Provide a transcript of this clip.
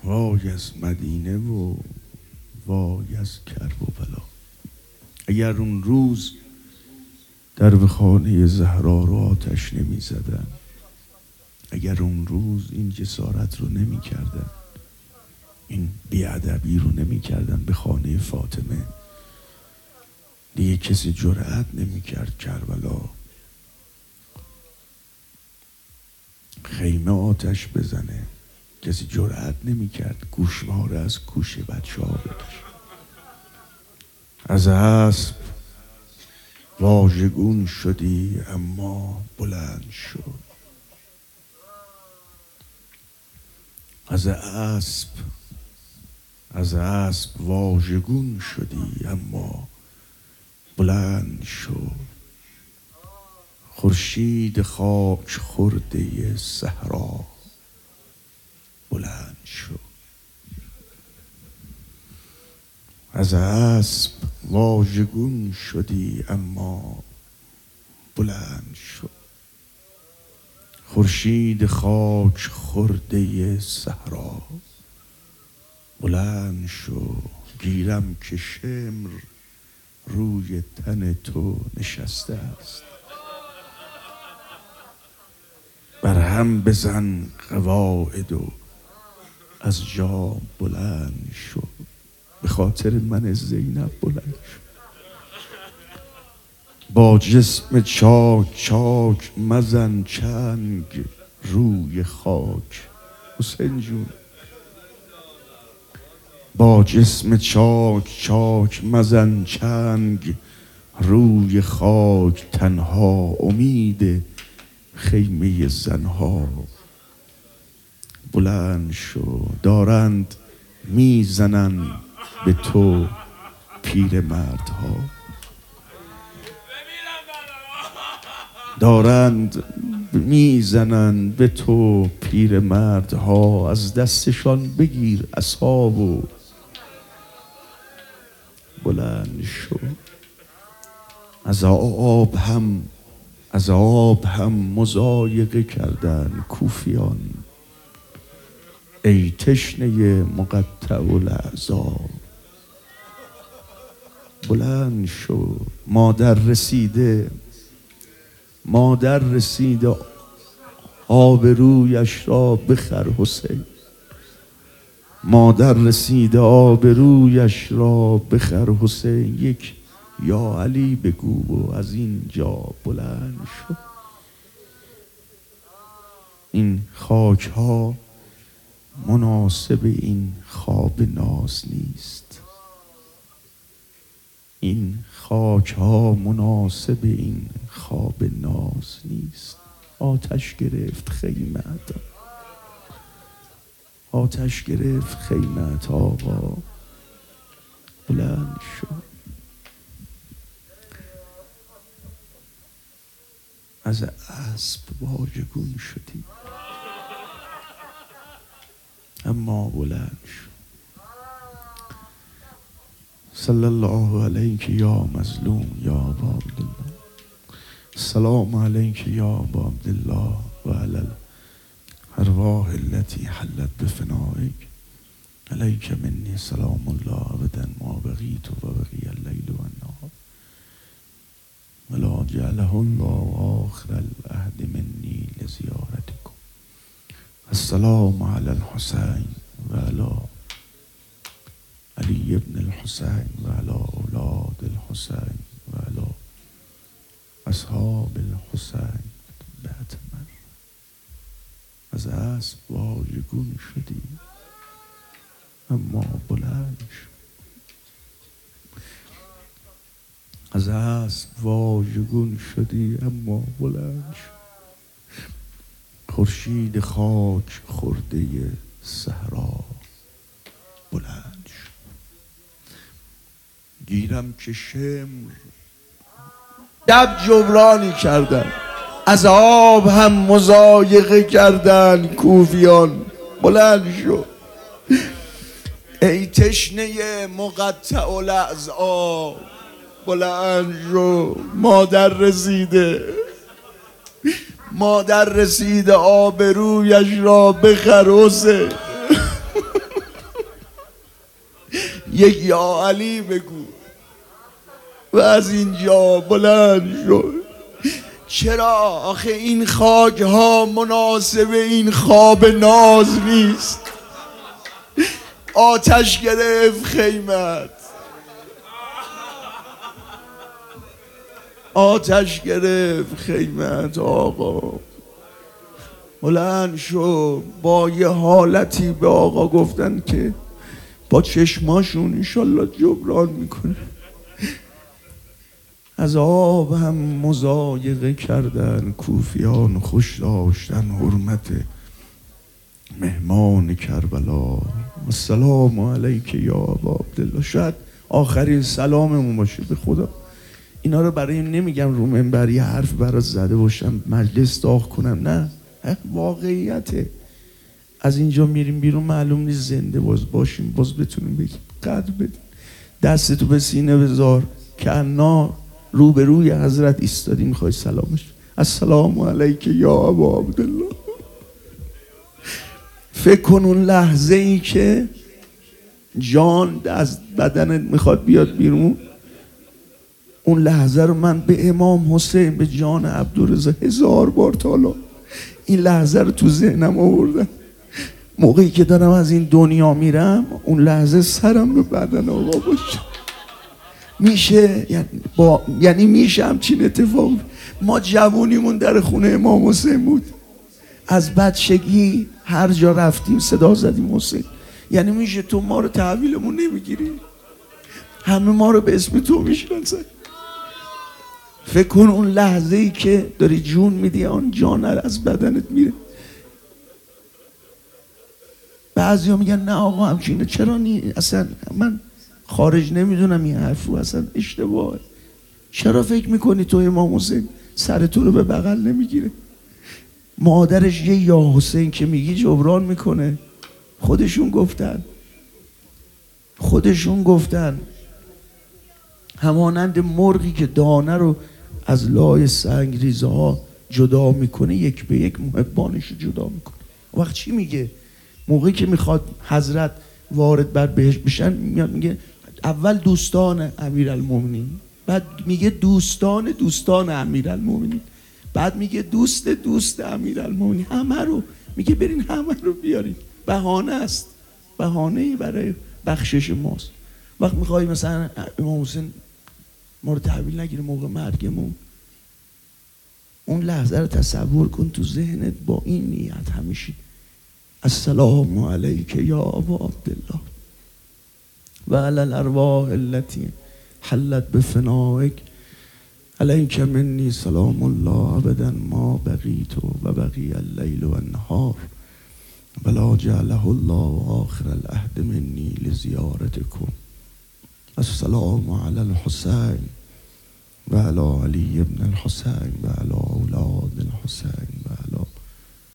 وای از مدینه و وای از کرب و بلا. اگر اون روز در خانه زهرا رو آتش نمی زدن، اگر اون روز این جسارت رو نمی کردن، این بیادبی رو نمی کردن به خانه فاطمه، دیگه کسی جرأت نمی کرد کربلا خیمه آتش بزنه، کسی جرأت نمی کرد گوشواره از کوشه بچه ها بکشه. از اسب واژگون شدی اما بلند شد. از اسب واژگون شدی اما بلند شد. خورشید خاک خورده صحرا بلند شد. از اسب واژگون شدی اما بلند شد. خورشید خاک خورده صحرا بلند شد. گیرم که شمر روی تن تو نشسته است، بر هم بزن قواعد و از جا بلند شد. به خاطر من زینب بلند شد. با جسم چاک چاک مزن چنگ روی خاک. حسین جون با جسم چاک چاک مزن چنگ روی خاک. تنها امید خیمه زنها بلند شو. دارند میزنن به تو پیرمردها، دارند میزنن به تو پیرمردها. از دستشان بگیر عصا و بلند شو. از آب هم مضایقه کردن کوفیان، ای تشنه مقطع الاعضا بلند شو. مادر رسیده آبرویش را بخر حسین. مادر رسیده آبرویش را بخر حسین. یک یا علی بگو و از اینجا بلند شو. این خاک ها مناسب این خواب ناز نیست. این خاک ها مناسب این خواب ناز نیست. آتش گرفت خیمت، آتش گرفت خیمت آقا بلند شو. از اسب واژگون شدی اما بلند شو. صلی الله علیک یا مظلوم یا ابا عبدالله. السلام علیک یا ابا عبدالله و علی الارواح التي حلت بفنائک. علیک منی سلام الله ابدا ما بقیت و بقی اللیل و النهار ولا جعله الله آخر العهد منی لزیارتکم. السلام علی الحسین و علی علی ابن الحسین و علی اولاد الحسین و علی اصحاب الحسین بعتمر. از اسب واژگون شدی اما بلند شو. از اسب واژگون شدی اما بلند شو. خورشید خاک خورده صحرا بلند شو. گیرم که شمر دب جبرانی کردن، از آب هم مضایقه کردن کوفیان بلند شو. ای تشنه مقطع الاعضا بلند شو. مادر رسیده آبرویش را بخر حسین. یک یا علی بگو و از اینجا بلند شد. چرا آخه این خاک ها مناسب این خواب ناز نیست. آتش گرفت خیمت، آتش گرفت خیمت. آقا بلند شو. با یه حالتی به آقا گفتن که با چشماشون انشالله جبران میکنه. از آب هم مضایقه کردن کوفیان، خوش داشتن حرمت مهمان کربلا. السلام علیک یا ابا عبدالله. شاید آخرین سلاممون باشه به خدا. اینا رو برای نمیگم رو منبر یه حرف برات زده باشم مجلس داغ کنم، نه، واقعیته. از اینجا میریم بیرون معلوم نیست زنده باشیم باز بتونیم بگیم قدر بدیم. دستتو به سینه بذار که انا روبروی حضرت ایستادی میخوای سلامش. السلام علیک یا ابا عبدالله. فکر کن اون لحظه ای که جان از بدنت میخواد بیاد بیرون، اون لحظه رو من به امام حسین، به جان عبدالرضا 1000 بار تالا این لحظه رو تو ذهنم آوردم. موقعی که دارم از این دنیا میرم اون لحظه سرم به بدن آقا باشه. میشه یعنی میشه همچین اتفاق. ما جوونیمون در خونه امام حسین بود، از بچگی هر جا رفتیم صدا زدیم حسین. یعنی میشه تو ما رو تحویلمون نمیگیری؟ همه ما رو به اسم تو میشناسن. فکر کن اون لحظه ای که داری جون میدی آن جان از بدنت میره. بعضیا میگن نه آقا همچینه. چرا اصلا من خارج نمیدونم این حرفو، اصلا اشتباهه. چرا فکر میکنی تو امام حسین سر تو رو به بغل نمیگیره؟ مادرش یه یا حسین که میگی جبران میکنه. خودشون گفتن همانند مرغی که دانه رو از لای سنگریزه ها جدا میکنه یک به یک محبانش رو جدا میکنه. وقت چی میگه؟ موقعی که میخواد حضرت وارد بر بهشت بشن میگه اول دوستان امیرالمومنین، بعد میگه دوستان امیرالمومنین، بعد میگه دوست امیرالمومنین. همه رو میگه برین همه رو بیارین. بهانه است، بهانه‌ای برای بخشش ماست. وقت میخوای مثلا امام حسین ما رو تحویل نگیره موقع مرگمون، اون لحظه رو تصور کن تو ذهنت با این نیت همیشه السلام علیک یا ابا عبدالله و علی الارواح التي حلت بفنائک علیک منی سلام الله ابدا ما بقیت و بقی اللیل و النهار ولا جعله الله آخر العهد منی لزیارتکم. السلام علی الحسین و علی علی ابن الحسین و علی اولاد الحسین